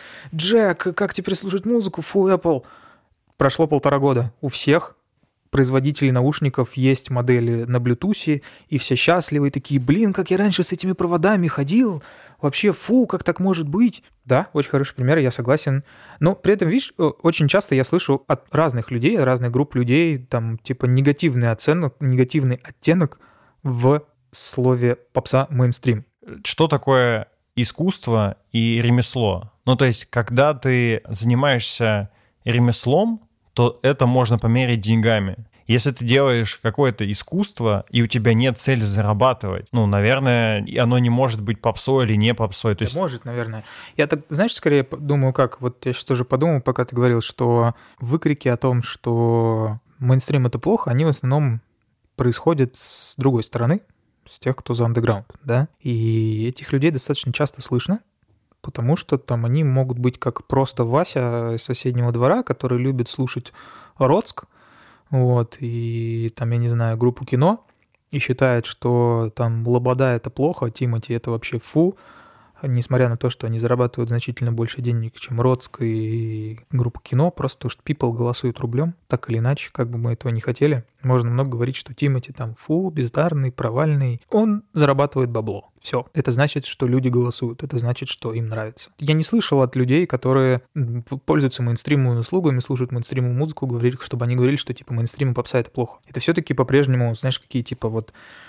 джек, как теперь слушать музыку, фу, Apple. Прошло полтора года. У всех производителей наушников есть модели на Bluetooth, и все счастливы, и такие, блин, как я раньше с этими проводами ходил, вообще, фу, как так может быть? Да, очень хороший пример, я согласен. Но при этом, видишь, очень часто я слышу от разных людей, разных групп людей, там, типа, негативный оценок, негативный оттенок в слове попса мейнстрим. Что такое искусство и ремесло? Ну, то есть, когда ты занимаешься ремеслом, то это можно померить деньгами. Если ты делаешь какое-то искусство, и у тебя нет цели зарабатывать, ну, наверное, оно не может быть попсой или не попсой. То есть... Может, наверное. Я так, знаешь, скорее думаю, как, вот я сейчас тоже подумал, пока ты говорил, что выкрики о том, что мейнстрим — это плохо, они в основном происходят с другой стороны, с тех, кто за андеграунд, да, и этих людей достаточно часто слышно, потому что там они могут быть как просто Вася из соседнего двора, который любит слушать Роцк, вот, и там, я не знаю, группу Кино, и считает, что там Лобода — это плохо, а Тимати — это вообще фу, несмотря на то, что они зарабатывают значительно больше денег, чем Роцк и группа Кино, просто потому что people голосуют рублем, так или иначе, как бы мы этого не хотели. Можно много говорить, что Тимати там фу, бездарный, провальный. Он зарабатывает бабло. Все. Это значит, что люди голосуют. Это значит, что им нравится. Я не слышал от людей, которые пользуются мейнстримовыми услугами, слушают мейнстримовую музыку, говорили, чтобы они говорили, что типа мейнстрим и попса — это плохо. Это все-таки по-прежнему, знаешь, какие типа вот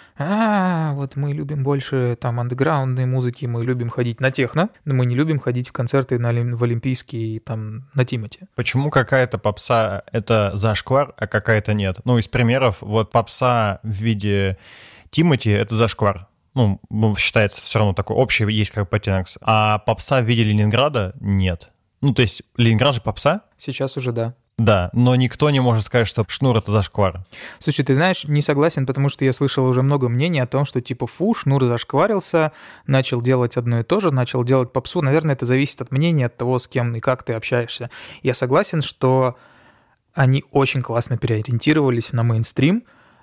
а, вот мы любим больше там андеграундной музыки, мы любим ходить на техно, но мы не любим ходить в концерты на, в Олимпийские там на Тимати. Почему какая-то попса — это зашквар, а какая-то нет? Ну, из примеров, вот попса в виде Тимати — это зашквар. Ну, считается все равно такой общий, есть как подтянок. А попса в виде Ленинграда — нет. Ну, то есть Ленинград же попса? Сейчас уже да. Да, но никто не может сказать, что Шнур — это зашквар. Слушай, ты знаешь, не согласен, потому что я слышал уже много мнений о том, что типа фу, Шнур зашкварился, начал делать одно и то же, начал делать попсу. Наверное, это зависит от мнения, от того, с кем и как ты общаешься. Я согласен, что они очень классно переориентировались на мейнстрим,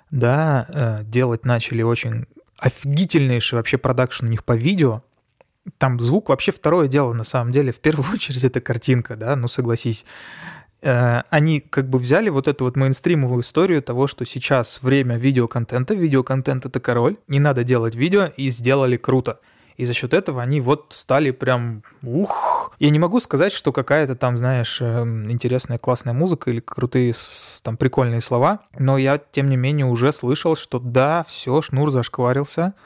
да, делать начали очень офигительнейший вообще продакшн у них по видео. Там звук вообще второе дело на самом деле. В первую очередь это картинка, да, ну согласись. Они как бы взяли вот эту вот мейнстримовую историю того, что сейчас время видеоконтента, видеоконтент — это король, не надо делать видео, и сделали круто. И за счет этого они вот стали прям ух. Я не могу сказать, что какая-то там, знаешь, интересная классная музыка или крутые там прикольные слова, но я, тем не менее, уже слышал, что да, все, Шнур зашкварился,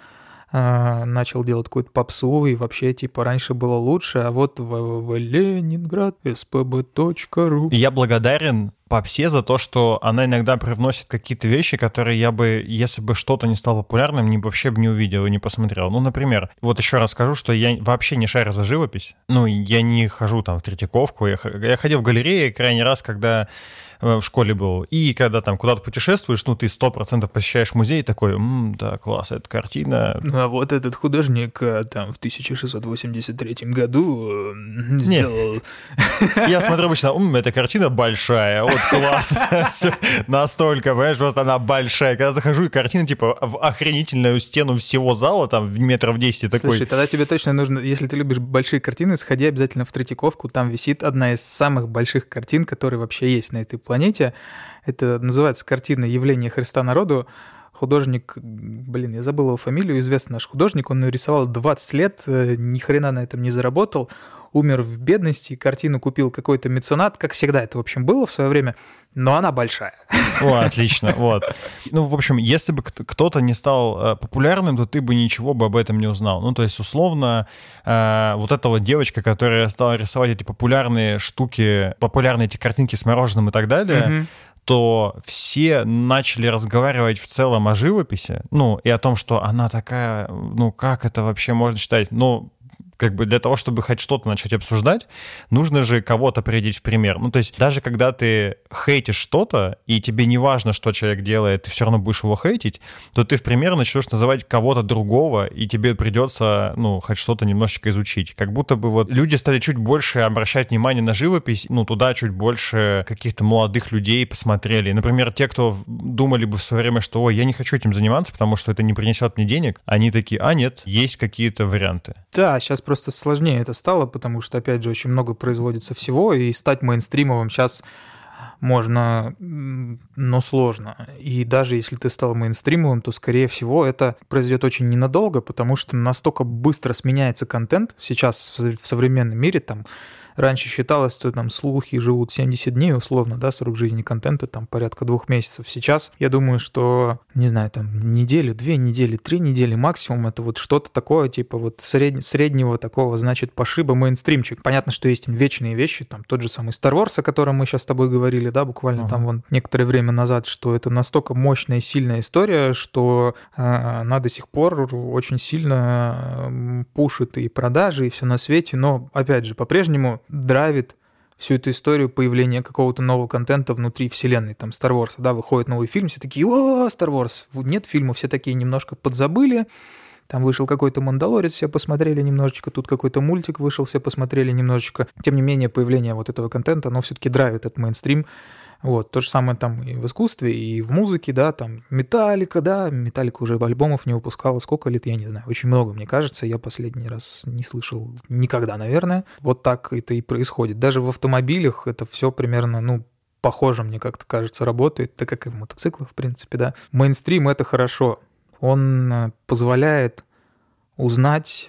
начал делать какую-то попсу, и вообще, типа, раньше было лучше, а вот в Ленинград, эс пэ бэ точка ру. Я благодарен попсе за то, что она иногда привносит какие-то вещи, которые я бы, если бы что-то не стало популярным, не, вообще бы не увидел и не посмотрел. Ну, например, вот еще раз скажу, что я вообще не шарю за живопись. Ну, я не хожу там в Третьяковку. Я, я ходил в галереи крайний раз, когда в школе был. И когда там куда-то путешествуешь, ну, ты сто процентов посещаешь музей, такой, м-м, да, класс, эта картина. А вот этот художник там в тысяча шестьсот восемьдесят третьем году сделал... Нет. Я смотрю обычно, м-м, эта картина большая, вот класс. Настолько, понимаешь, просто она большая. Когда захожу, и картина, типа, в охренительную стену всего зала, там, в метров десять такой. Слушай, тогда тебе точно нужно, если ты любишь большие картины, сходи обязательно в Третьяковку, там висит одна из самых больших картин, которые вообще есть на этой планете. Это называется картина «Явление Христа народу». Художник, блин, я забыл его фамилию, известный наш художник, он ее рисовал двадцать лет, ни хрена на этом не заработал, умер в бедности, картину купил какой-то меценат, как всегда это, в общем, было в свое время, но она большая. О, отлично, вот. Ну, в общем, если бы кто-то не стал популярным, то ты бы ничего бы об этом не узнал. Ну, то есть, условно, вот эта вот девочка, которая стала рисовать эти популярные штуки, популярные эти картинки с мороженым и так далее, угу. то все начали разговаривать в целом о живописи, ну, и о том, что она такая, ну, как это вообще можно считать, ну, как бы для того, чтобы хоть что-то начать обсуждать, нужно же кого-то приводить в пример. Ну, то есть даже когда ты хейтишь что-то, и тебе не важно, что человек делает, ты все равно будешь его хейтить, то ты в пример начнешь называть кого-то другого, и тебе придется, ну, хоть что-то немножечко изучить. Как будто бы вот люди стали чуть больше обращать внимание на живопись, ну, туда чуть больше каких-то молодых людей посмотрели. Например, те, кто думали бы в свое время, что, ой, я не хочу этим заниматься, потому что это не принесет мне денег, они такие, а нет, есть какие-то варианты. Да, сейчас просто сложнее это стало, потому что, опять же, очень много производится всего, и стать мейнстримовым сейчас можно, но сложно. И даже если ты стал мейнстримовым, то, скорее всего, это произойдет очень ненадолго, потому что настолько быстро сменяется контент сейчас в современном мире, там, раньше считалось, что там слухи живут семьдесят дней, условно, да, срок жизни контента там порядка двух месяцев. Сейчас, я думаю, что, не знаю, там неделю, две недели, три недели максимум, это вот что-то такое, типа вот сред... среднего такого, значит, пошиба мейнстримчик. Понятно, что есть вечные вещи, там тот же самый Star Wars, о котором мы сейчас с тобой говорили, да, буквально uh-huh. там вон некоторое время назад, что это настолько мощная и сильная история, что э, она до сих пор очень сильно э, пушит и продажи, и все на свете, но, опять же, по-прежнему драйвит всю эту историю появления какого-то нового контента внутри вселенной, там, Star Wars, да, выходит новый фильм, все такие, о, Star Wars, нет фильма, все такие немножко подзабыли, там вышел какой-то «Мандалорец», все посмотрели немножечко, тут какой-то мультик вышел, все посмотрели немножечко, тем не менее, появление вот этого контента, оно все-таки драйвит этот мейнстрим. Вот, то же самое там и в искусстве, и в музыке, да, там Металлика, да, Металлика уже альбомов не выпускала, сколько лет, я не знаю, очень много, мне кажется, я последний раз не слышал никогда, наверное, вот так это и происходит. Даже в автомобилях это все примерно, ну, похоже, мне как-то кажется, работает, так как и в мотоциклах, в принципе, да. Мейнстрим — это хорошо, он позволяет узнать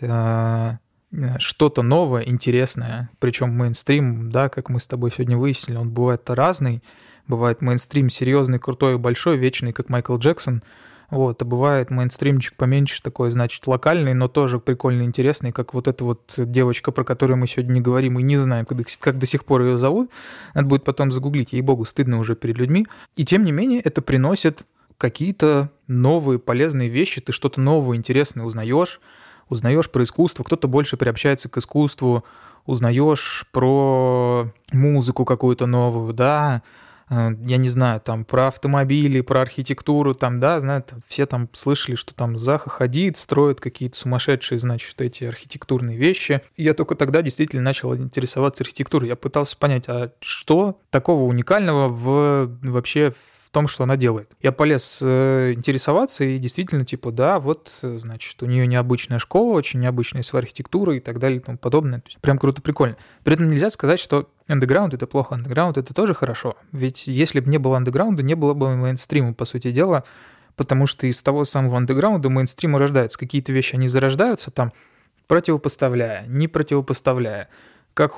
что-то новое, интересное, причем мейнстрим, да, как мы с тобой сегодня выяснили, он бывает разный, бывает мейнстрим серьезный, крутой, большой, вечный, как Майкл Джексон, вот, а бывает мейнстримчик поменьше, такой, значит, локальный, но тоже прикольно интересный, как вот эта вот девочка, про которую мы сегодня не говорим и не знаем, как, как до сих пор ее зовут, надо будет потом загуглить, ей-богу, стыдно уже перед людьми, и тем не менее это приносит какие-то новые полезные вещи, ты что-то новое, интересное узнаешь, узнаешь про искусство, кто-то больше приобщается к искусству, узнаешь про музыку какую-то новую, да, я не знаю, там, про автомобили, про архитектуру, там, да, знают, все там слышали, что там Заха Хадид строит какие-то сумасшедшие, значит, эти архитектурные вещи. И я только тогда действительно начал интересоваться архитектурой. Я пытался понять, а что такого уникального в, вообще в том, что она делает. Я полез э, интересоваться, и действительно, типа, да, вот, значит, у нее необычная школа, очень необычная своя архитектура и так далее и тому подобное. То есть прям круто, прикольно. При этом нельзя сказать, что андеграунд — это плохо, андеграунд — это тоже хорошо. Ведь если бы не было андеграунда, не было бы мейнстрима, по сути дела, потому что из того самого андеграунда мейнстрима рождаются. Какие-то вещи, они зарождаются там, противопоставляя, не противопоставляя, как хочешь.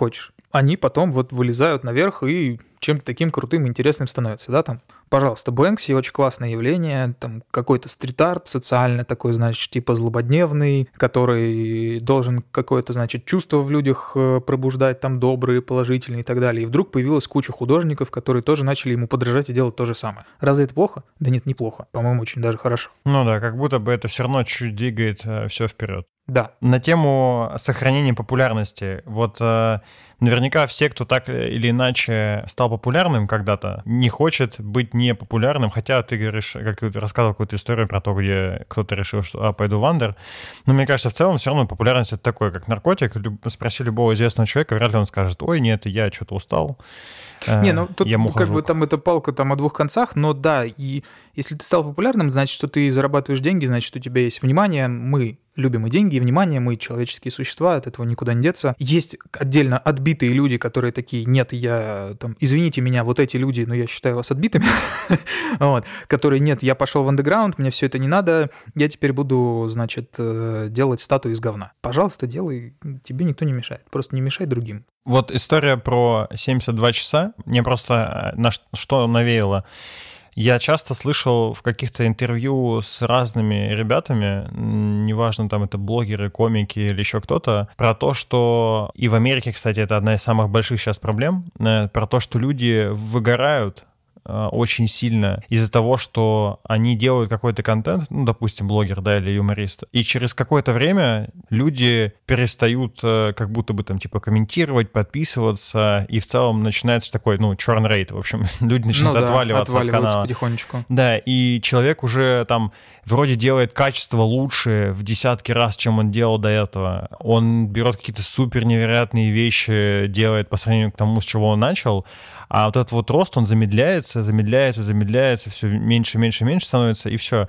они потом вот вылезают наверх и чем-то таким крутым и интересным становятся, да, там, пожалуйста, Бэнкси очень классное явление, там, какой-то стрит-арт социальный такой, значит, типа злободневный, который должен какое-то, значит, чувство в людях пробуждать, там, добрые, положительные и так далее, и вдруг появилась куча художников, которые тоже начали ему подражать и делать то же самое. Разве это плохо? Да нет, неплохо, по-моему, очень даже хорошо. Ну да, как будто бы это все равно чуть двигает э, все вперед. Да. На тему сохранения популярности. Вот э, наверняка все, кто так или иначе стал популярным когда-то, не хочет быть непопулярным, хотя ты говоришь, как ты рассказывал какую-то историю про то, где кто-то решил, что а, пойду в андер. Но мне кажется, в целом все равно популярность — это такое, как наркотик. Спроси любого известного человека, вряд ли он скажет: ой, нет, я что-то устал. Не, ну тут как бы там эта палка там о двух концах, но да, и если ты стал популярным, значит, что ты зарабатываешь деньги, значит, у тебя есть внимание, мы любим и деньги, и внимание, мы человеческие существа, от этого никуда не деться. Есть отдельно отбитые люди, которые такие: нет, я там, извините меня, вот эти люди, но я считаю вас отбитыми, вот, которые: нет, я пошел в андеграунд, мне все это не надо, я теперь буду, значит, делать статую из говна. Пожалуйста, делай, тебе никто не мешает, просто не мешай другим. Вот история про семьдесят два часа мне просто на что навеяло. Я часто слышал в каких-то интервью с разными ребятами, неважно, там это блогеры, комики или еще кто-то, про то, что, и в Америке, кстати, это одна из самых больших сейчас проблем, про то, что люди выгорают очень сильно из-за того, что они делают какой-то контент, ну, допустим, блогер, да, или юморист, и через какое-то время люди перестают как будто бы там типа комментировать, подписываться, и в целом начинается такой, ну, churn rate, в общем, люди начинают ну, да, отваливаться от канала. Потихонечку. Да, и человек уже там вроде делает качество лучше в десятки раз, чем он делал до этого. Он берет какие-то супер невероятные вещи, делает по сравнению к тому, с чего он начал, а вот этот вот рост, он замедляется, замедляется, замедляется, все меньше, меньше, меньше становится, и все.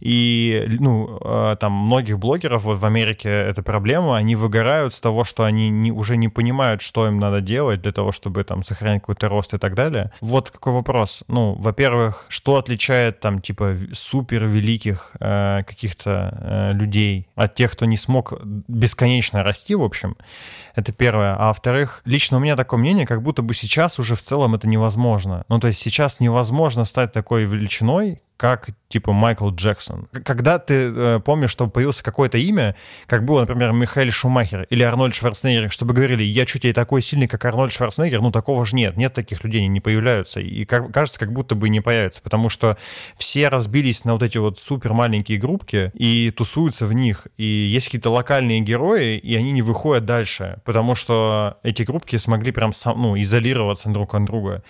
И, ну, там многих блогеров вот в Америке это проблема, они выгорают с того, что они не, уже не понимают, что им надо делать для того, чтобы там сохранять какой-то рост и так далее. Вот какой вопрос. Ну, во-первых, что отличает там типа супер великих э, каких-то э, людей от тех, кто не смог бесконечно расти, в общем? Это первое. А во-вторых, лично у меня такое мнение, как будто бы сейчас уже в целом это невозможно. Ну, то есть сейчас невозможно стать такой величиной, как, типа, Майкл Джексон. Когда ты э, помнишь, что появилось какое-то имя, как было, например, Михаэль Шумахер или Арнольд Шварценеггер, чтобы говорили: я чуть не такой сильный, как Арнольд Шварценеггер, ну, такого же нет. Нет таких людей, они не появляются. И как, кажется, как будто бы не появятся, потому что все разбились на вот эти вот супер маленькие группки и тусуются в них. И есть какие-то локальные герои, и они не выходят дальше, потому что эти группки смогли прям сам, ну, изолироваться друг от друга.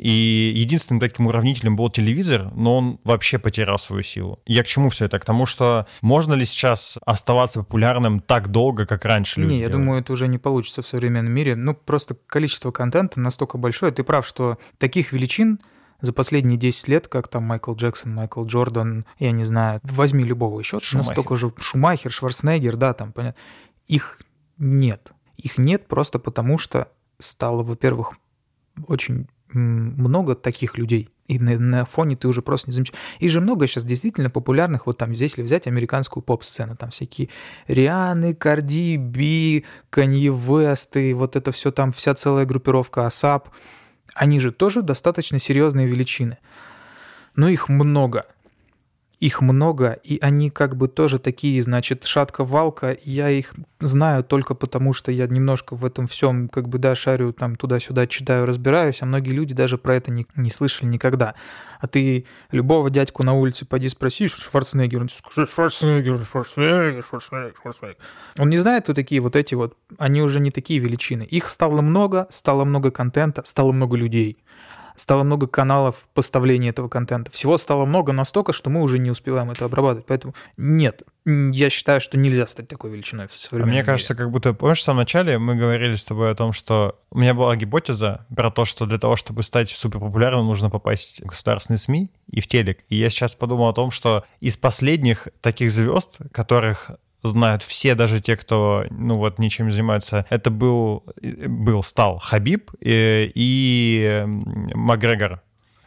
И единственным таким уравнителем был телевизор, но он вообще потерял свою силу. Я к чему все это? К тому, что можно ли сейчас оставаться популярным так долго, как раньше люди Не, я делали? думаю, это уже не получится в современном мире. Ну, просто количество контента настолько большое. Ты прав, что таких величин за последние десять лет, как там Майкл Джексон, Майкл Джордан, я не знаю, возьми любого еще, Шумахер. Настолько же Шумахер, Шварценеггер, да, там, понятно. Их нет. Их нет просто потому, что стало, во-первых, очень много таких людей. И на, на фоне ты уже просто не замечаешь. И же много сейчас действительно популярных, вот там, здесь, если взять американскую поп-сцену, там всякие Рианы, Карди Би, Канье Весты, вот это все там, вся целая группировка АСАП, они же тоже достаточно серьезные величины. Но их много. Их много, и они как бы тоже такие, значит, шатка-валка. Я их знаю только потому, что я немножко в этом всем, как бы, да, шарю там туда-сюда, читаю, разбираюсь, а многие люди даже про это не, не слышали никогда. А ты любого дядьку на улице поди спроси, что Шварценеггер, он скажет: Шварценеггер, Шварценеггер, Шварценеггер, Шварценеггер. Он не знает, кто такие вот эти вот, они уже не такие величины. Их стало много, стало много контента, стало много людей. Стало много каналов поставления этого контента. Всего стало много настолько, что мы уже не успеваем это обрабатывать. Поэтому нет, я считаю, что нельзя стать такой величиной в современном Мне мире. кажется, как будто, помнишь, в самом начале мы говорили с тобой о том, что у меня была гипотеза про то, что для того, чтобы стать суперпопулярным, нужно попасть в государственные СМИ и в телек. И я сейчас подумал о том, что из последних таких звезд, которых знают все, даже те, кто, ну вот, ничем не занимается, это был, был стал Хабиб и, и Макгрегор.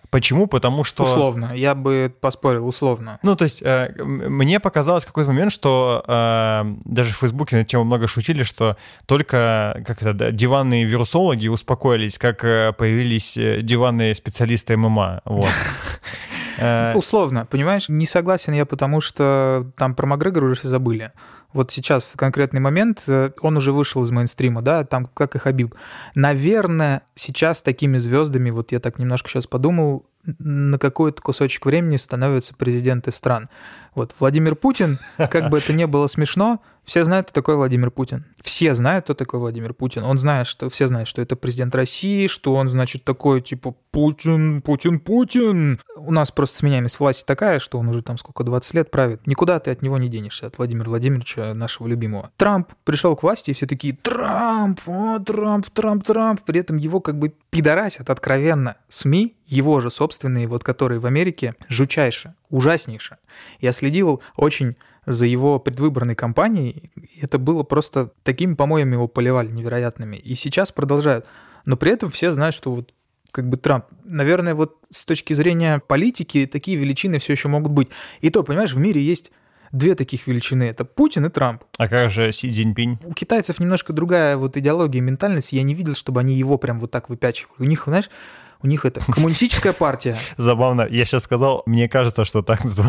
Почему? Потому что... Условно, я бы поспорил, условно. Ну, то есть, э, мне показалось в какой-то момент, что э, даже в Фейсбуке на эту тему много шутили, что только как это, да, диванные вирусологи успокоились, как э, появились диванные специалисты эм эм а. Вот. Условно, понимаешь? Не согласен я, потому что там про Макгрегора уже все забыли. Вот сейчас, в конкретный момент, он уже вышел из мейнстрима, да, там, как и Хабиб. Наверное, сейчас такими звездами, вот я так немножко сейчас подумал, на какой-то кусочек времени становятся президенты стран. Вот Владимир Путин, как бы это ни было смешно, все знают, кто такой Владимир Путин. Все знают, кто такой Владимир Путин. Он знает, что все знают, что это президент России, что он, значит, такой, типа, Путин, Путин, Путин. У нас просто сменяемость власти такая, что он уже там сколько, двадцать лет правит. Никуда ты от него не денешься, от Владимира Владимировича, нашего любимого. Трамп пришел к власти, и все такие, Трамп, о, Трамп, Трамп, Трамп. При этом его как бы пидорасят откровенно. СМИ, его же собственные, вот которые в Америке, жутчайше, ужаснейше. Я следил очень за его предвыборной кампанией, это было просто такими помоями его поливали невероятными. И сейчас продолжают. Но при этом все знают, что вот как бы Трамп. Наверное, вот с точки зрения политики такие величины все еще могут быть. И то, понимаешь, в мире есть две таких величины. Это Путин и Трамп. А как же Си Цзиньпинь? У китайцев немножко другая вот идеология и ментальность. Я не видел, чтобы они его прям вот так выпячивали. У них, знаешь, у них это коммунистическая партия. Забавно. Я сейчас сказал, мне кажется, что так зовут.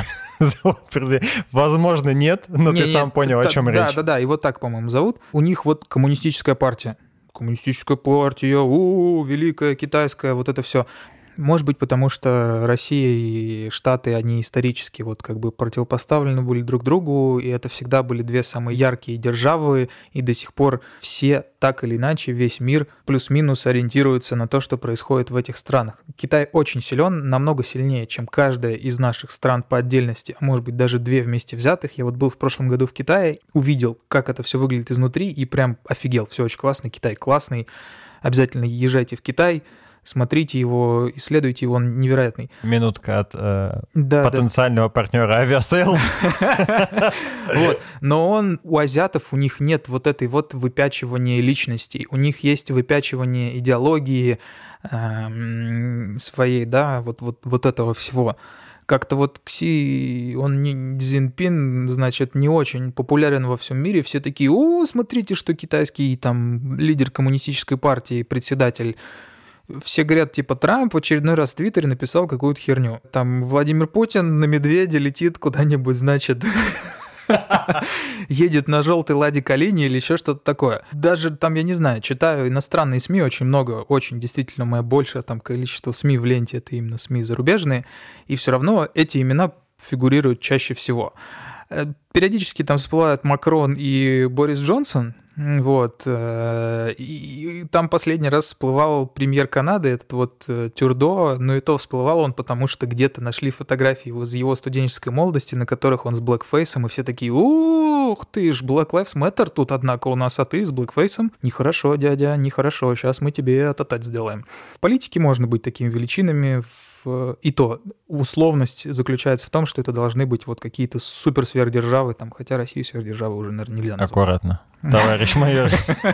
Возможно, нет, но не, ты не, сам понял, та, о чем да, речь. Да, да, да, его так, по-моему, зовут. У них вот коммунистическая партия. Коммунистическая партия, у-у-у, великая китайская, вот это все. Может быть, потому что Россия и Штаты, они исторически вот как бы противопоставлены были друг другу, и это всегда были две самые яркие державы, и до сих пор все так или иначе, весь мир плюс-минус ориентируется на то, что происходит в этих странах. Китай очень силен, намного сильнее, чем каждая из наших стран по отдельности, а может быть даже две вместе взятых. Я вот был в прошлом году в Китае, увидел, как это все выглядит изнутри, и прям офигел, все очень классно, Китай классный, обязательно езжайте в Китай, смотрите его, исследуйте его, он невероятный. Минутка от э, да, потенциального да. партнера авиасейлс. Вот. Но он, у азиатов, у них нет вот этой вот выпячивания личностей, у них есть выпячивание идеологии э, своей, да, вот, вот, вот этого всего. Как-то вот Кси, он не Цзиньпин, значит, не очень популярен во всем мире. Все такие, о, смотрите, что китайский там лидер коммунистической партии, председатель. Все говорят, типа, Трамп в очередной раз в Твиттере написал какую-то херню. Там Владимир Путин на медведе летит куда-нибудь, значит, едет на желтой Ладе Калине или еще что-то такое. Даже там, я не знаю, читаю иностранные СМИ очень много, очень действительно, мое большее там количество СМИ в ленте, это именно СМИ зарубежные, и все равно эти имена фигурируют чаще всего. Периодически там всплывают Макрон и Борис Джонсон, вот, и там последний раз всплывал премьер Канады, этот вот Тюрдо, но и то всплывал он, потому что где-то нашли фотографии из его студенческой молодости, на которых он с блэкфейсом, и все такие, ух ты ж, Black Lives Matter тут, однако, у нас, а ты с блэкфейсом? Нехорошо, дядя, нехорошо, сейчас мы тебе ататать сделаем. В политике можно быть такими величинами, и то условность заключается в том, что это должны быть вот какие-то суперсверхдержавы, там, хотя Россию сверхдержавой уже, наверное, нельзя назвать. Аккуратно, товарищ майор.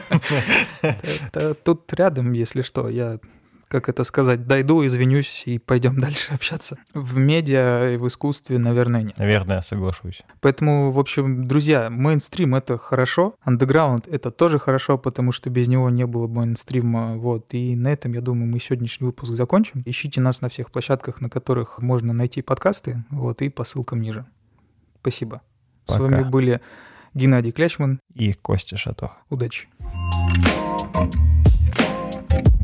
Тут рядом, если что, я, как это сказать, дойду, извинюсь и пойдем дальше общаться. В медиа и в искусстве, наверное, нет. Наверное, соглашусь. Поэтому, в общем, друзья, мейнстрим — это хорошо, андеграунд — это тоже хорошо, потому что без него не было бы мейнстрима. Вот. И на этом, я думаю, мы сегодняшний выпуск закончим. Ищите нас на всех площадках, на которых можно найти подкасты, вот, и по ссылкам ниже. Спасибо. Пока. С вами были Геннадий Клячман и Костя Шатох. Удачи.